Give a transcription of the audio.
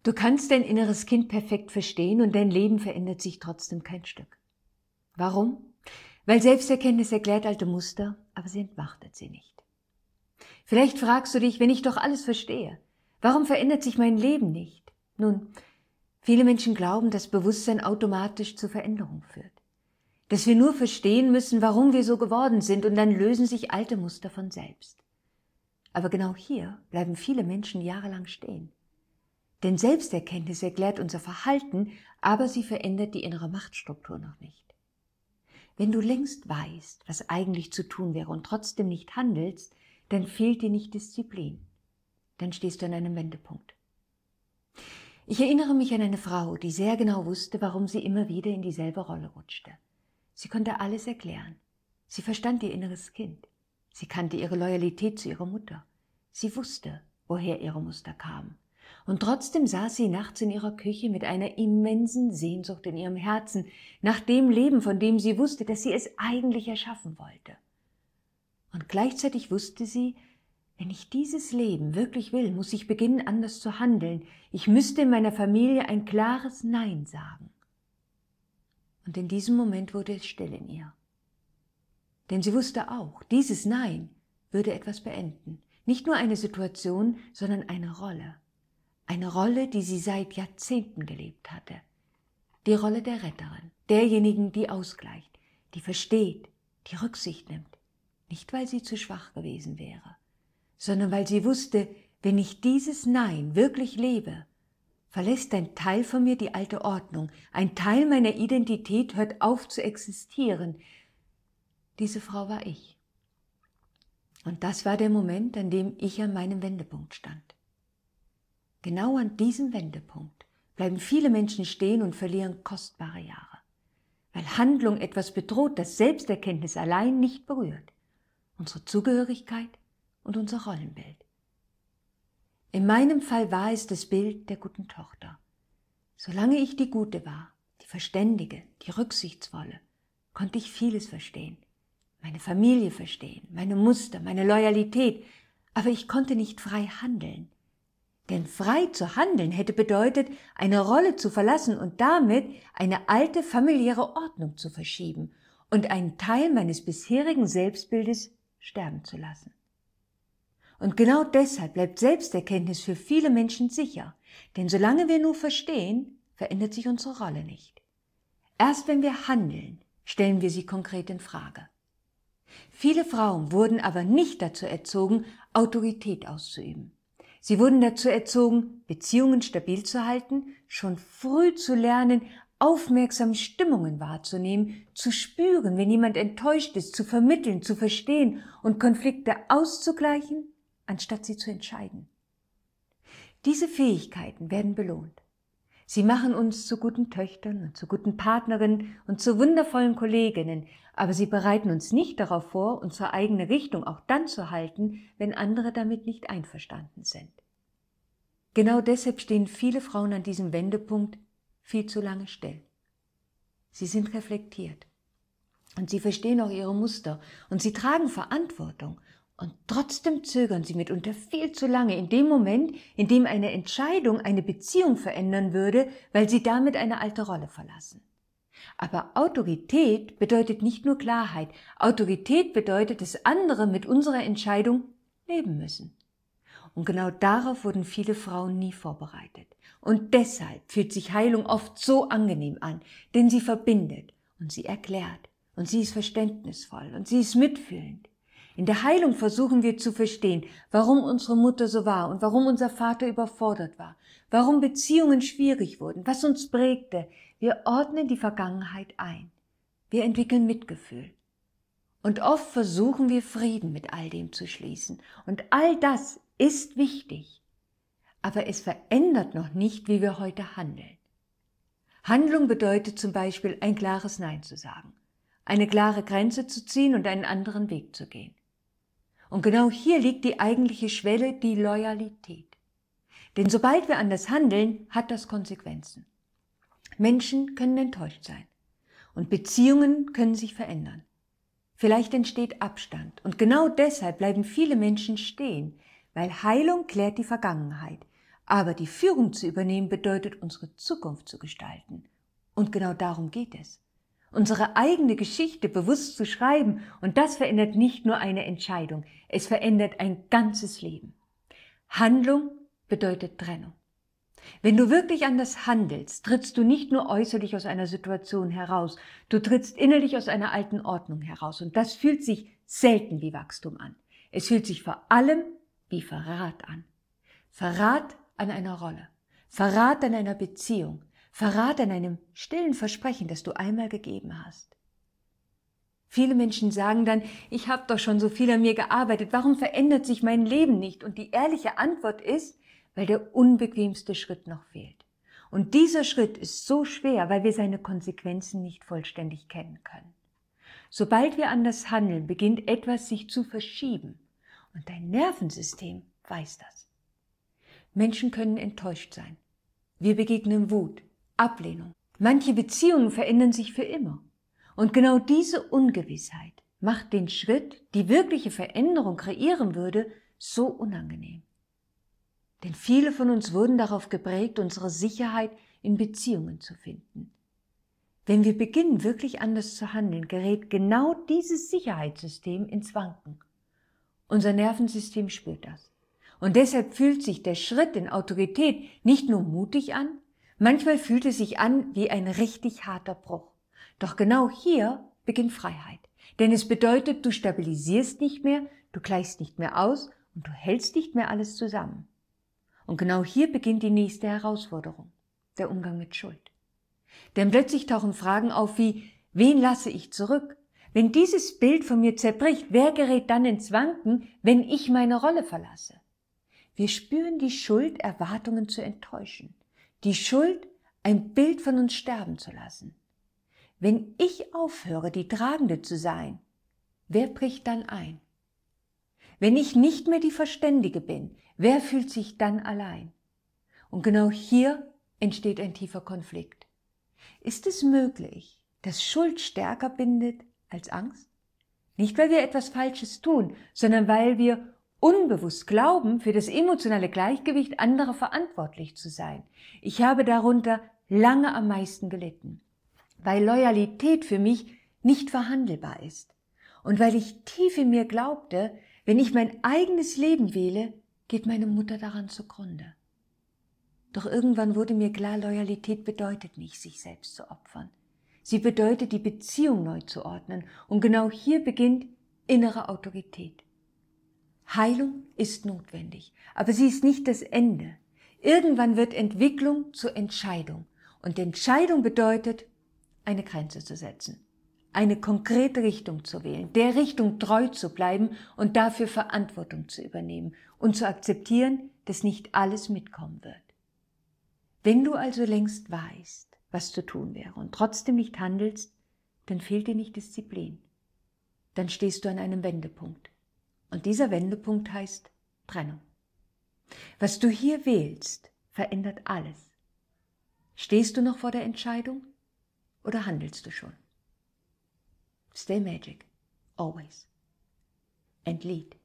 Du kannst dein inneres Kind perfekt verstehen und dein Leben verändert sich trotzdem kein Stück. Warum? Weil Selbsterkenntnis erklärt alte Muster, aber sie entmachtet sie nicht. Vielleicht fragst du dich, wenn ich doch alles verstehe, warum verändert sich mein Leben nicht? Nun, viele Menschen glauben, dass Bewusstsein automatisch zur Veränderung führt. Dass wir nur verstehen müssen, warum wir so geworden sind, und dann lösen sich alte Muster von selbst. Aber genau hier bleiben viele Menschen jahrelang stehen. Denn Selbsterkenntnis erklärt unser Verhalten, aber sie verändert die innere Machtstruktur noch nicht. Wenn du längst weißt, was eigentlich zu tun wäre und trotzdem nicht handelst, dann fehlt dir nicht Disziplin. Dann stehst du an einem Wendepunkt. Ich erinnere mich an eine Frau, die sehr genau wusste, warum sie immer wieder in dieselbe Rolle rutschte. Sie konnte alles erklären. Sie verstand ihr inneres Kind. Sie kannte ihre Loyalität zu ihrer Mutter. Sie wusste, woher ihre Muster kamen. Und trotzdem saß sie nachts in ihrer Küche mit einer immensen Sehnsucht in ihrem Herzen nach dem Leben, von dem sie wusste, dass sie es eigentlich erschaffen wollte. Und gleichzeitig wusste sie, wenn ich dieses Leben wirklich will, muss ich beginnen, anders zu handeln. Ich müsste in meiner Familie ein klares Nein sagen. Und in diesem Moment wurde es still in ihr. Denn sie wusste auch, dieses Nein würde etwas beenden. Nicht nur eine Situation, sondern eine Rolle. Eine Rolle, die sie seit Jahrzehnten gelebt hatte. Die Rolle der Retterin, derjenigen, die ausgleicht, die versteht, die Rücksicht nimmt. Nicht, weil sie zu schwach gewesen wäre, sondern weil sie wusste, wenn ich dieses Nein wirklich lebe, verlässt ein Teil von mir die alte Ordnung. Ein Teil meiner Identität hört auf zu existieren. Diese Frau war ich. Und das war der Moment, an dem ich an meinem Wendepunkt stand. Genau an diesem Wendepunkt bleiben viele Menschen stehen und verlieren kostbare Jahre, weil Handlung etwas bedroht, das Selbsterkenntnis allein nicht berührt, unsere Zugehörigkeit und unser Rollenbild. In meinem Fall war es das Bild der guten Tochter. Solange ich die Gute war, die Verständige, die Rücksichtsvolle, konnte ich vieles verstehen, meine Familie verstehen, meine Muster, meine Loyalität, aber ich konnte nicht frei handeln. Denn frei zu handeln hätte bedeutet, eine Rolle zu verlassen und damit eine alte familiäre Ordnung zu verschieben und einen Teil meines bisherigen Selbstbildes sterben zu lassen. Und genau deshalb bleibt Selbsterkenntnis für viele Menschen sicher, denn solange wir nur verstehen, verändert sich unsere Rolle nicht. Erst wenn wir handeln, stellen wir sie konkret in Frage. Viele Frauen wurden aber nicht dazu erzogen, Autorität auszuüben. Sie wurden dazu erzogen, Beziehungen stabil zu halten, schon früh zu lernen, aufmerksam Stimmungen wahrzunehmen, zu spüren, wenn jemand enttäuscht ist, zu vermitteln, zu verstehen und Konflikte auszugleichen, anstatt sie zu entscheiden. Diese Fähigkeiten werden belohnt. Sie machen uns zu guten Töchtern und zu guten Partnerinnen und zu wundervollen Kolleginnen, aber sie bereiten uns nicht darauf vor, unsere eigene Richtung auch dann zu halten, wenn andere damit nicht einverstanden sind. Genau deshalb stehen viele Frauen an diesem Wendepunkt viel zu lange still. Sie sind reflektiert und sie verstehen auch ihre Muster und sie tragen Verantwortung. Und trotzdem zögern sie mitunter viel zu lange in dem Moment, in dem eine Entscheidung eine Beziehung verändern würde, weil sie damit eine alte Rolle verlassen. Aber Autorität bedeutet nicht nur Klarheit. Autorität bedeutet, dass andere mit unserer Entscheidung leben müssen. Und genau darauf wurden viele Frauen nie vorbereitet. Und deshalb fühlt sich Heilung oft so angenehm an, denn sie verbindet und sie erklärt und sie ist verständnisvoll und sie ist mitfühlend. In der Heilung versuchen wir zu verstehen, warum unsere Mutter so war und warum unser Vater überfordert war, warum Beziehungen schwierig wurden, was uns prägte. Wir ordnen die Vergangenheit ein. Wir entwickeln Mitgefühl. Und oft versuchen wir Frieden mit all dem zu schließen. Und all das ist wichtig. Aber es verändert noch nicht, wie wir heute handeln. Handlung bedeutet zum Beispiel, ein klares Nein zu sagen, eine klare Grenze zu ziehen und einen anderen Weg zu gehen. Und genau hier liegt die eigentliche Schwelle, die Loyalität. Denn sobald wir anders handeln, hat das Konsequenzen. Menschen können enttäuscht sein und Beziehungen können sich verändern. Vielleicht entsteht Abstand und genau deshalb bleiben viele Menschen stehen, weil Heilung klärt die Vergangenheit, Aber die Führung zu übernehmen bedeutet, unsere Zukunft zu gestalten. Und genau darum geht es. Unsere eigene Geschichte bewusst zu schreiben, und das verändert nicht nur eine Entscheidung, es verändert ein ganzes Leben. Handlung bedeutet Trennung. Wenn du wirklich anders handelst, trittst du nicht nur äußerlich aus einer Situation heraus, du trittst innerlich aus einer alten Ordnung heraus. Und das fühlt sich selten wie Wachstum an. Es fühlt sich vor allem wie Verrat an. Verrat an einer Rolle, Verrat an einer Beziehung, Verrat an einem stillen Versprechen, das du einmal gegeben hast. Viele Menschen sagen dann, ich habe doch schon so viel an mir gearbeitet, warum verändert sich mein Leben nicht? Und die ehrliche Antwort ist, weil der unbequemste Schritt noch fehlt. Und dieser Schritt ist so schwer, weil wir seine Konsequenzen nicht vollständig kennen können. Sobald wir anders handeln, beginnt etwas sich zu verschieben. Und dein Nervensystem weiß das. Menschen können enttäuscht sein. Wir begegnen Wut, Ablehnung. Manche Beziehungen verändern sich für immer. Und genau diese Ungewissheit macht den Schritt, die wirkliche Veränderung kreieren würde, so unangenehm. Denn viele von uns wurden darauf geprägt, unsere Sicherheit in Beziehungen zu finden. Wenn wir beginnen, wirklich anders zu handeln, gerät genau dieses Sicherheitssystem ins Wanken. Unser Nervensystem spürt das. Und deshalb fühlt sich der Schritt in Autorität nicht nur mutig an, manchmal fühlt es sich an wie ein richtig harter Bruch. Doch genau hier beginnt Freiheit. Denn es bedeutet, du stabilisierst nicht mehr, du gleichst nicht mehr aus und du hältst nicht mehr alles zusammen. Und genau hier beginnt die nächste Herausforderung, der Umgang mit Schuld. Denn plötzlich tauchen Fragen auf wie, wen lasse ich zurück? Wenn dieses Bild von mir zerbricht, wer gerät dann ins Wanken, wenn ich meine Rolle verlasse? Wir spüren die Schuld, Erwartungen zu enttäuschen. Die Schuld, ein Bild von uns sterben zu lassen. Wenn ich aufhöre, die Tragende zu sein, wer bricht dann ein? Wenn ich nicht mehr die Verständige bin, wer fühlt sich dann allein? Und genau hier entsteht ein tiefer Konflikt. Ist es möglich, dass Schuld stärker bindet als Angst? Nicht, weil wir etwas Falsches tun, sondern weil wir unbewusst glauben, für das emotionale Gleichgewicht anderer verantwortlich zu sein. Ich habe darunter lange am meisten gelitten, weil Loyalität für mich nicht verhandelbar ist und weil ich tief in mir glaubte, wenn ich mein eigenes Leben wähle, geht meine Mutter daran zugrunde. Doch irgendwann wurde mir klar, Loyalität bedeutet nicht, sich selbst zu opfern. Sie bedeutet, die Beziehung neu zu ordnen. Und genau hier beginnt innere Autorität. Heilung ist notwendig, aber sie ist nicht das Ende. Irgendwann wird Entwicklung zur Entscheidung. Und Entscheidung bedeutet, eine Grenze zu setzen. Eine konkrete Richtung zu wählen, der Richtung treu zu bleiben und dafür Verantwortung zu übernehmen und zu akzeptieren, dass nicht alles mitkommen wird. Wenn du also längst weißt, was zu tun wäre und trotzdem nicht handelst, dann fehlt dir nicht Disziplin. Dann stehst du an einem Wendepunkt. Und dieser Wendepunkt heißt Trennung. Was du hier wählst, verändert alles. Stehst du noch vor der Entscheidung oder handelst du schon? Stay magic, always. And lead.